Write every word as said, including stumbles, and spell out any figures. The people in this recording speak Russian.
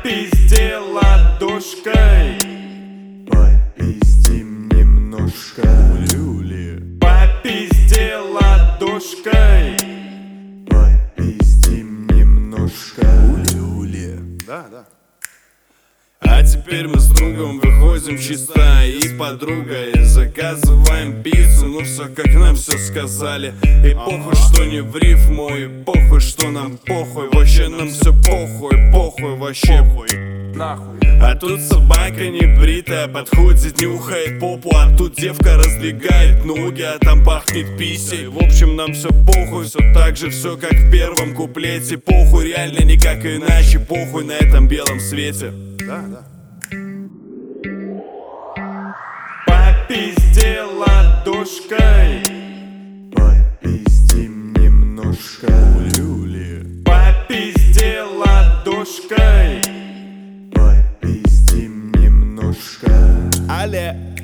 Попизди ладошкой. Попиздим немножко. Ули-ули. Попизди ладошкой. Попиздим немножко. Ули-ули. Да, да. А теперь мы с другом выходим чисто и с подругой заказываем пиццу. Ну все, как нам все сказали. И похуй, что не в рифму, и похуй, что нам похуй. Вообще нам все похуй, похуй, вообще похуй. Нахуй. А тут собака небритая подходит, нюхает попу. А тут девка раздвигает ноги, а там пахнет писей. В общем, нам все похуй, все так же, все как в первом куплете. Похуй, реально никак иначе, похуй на этом белом свете. Да, да. Попизди ладошкой. Попиздим немножко. Ули-ули. Попизди ладошкой. Попиздим немножко. Але.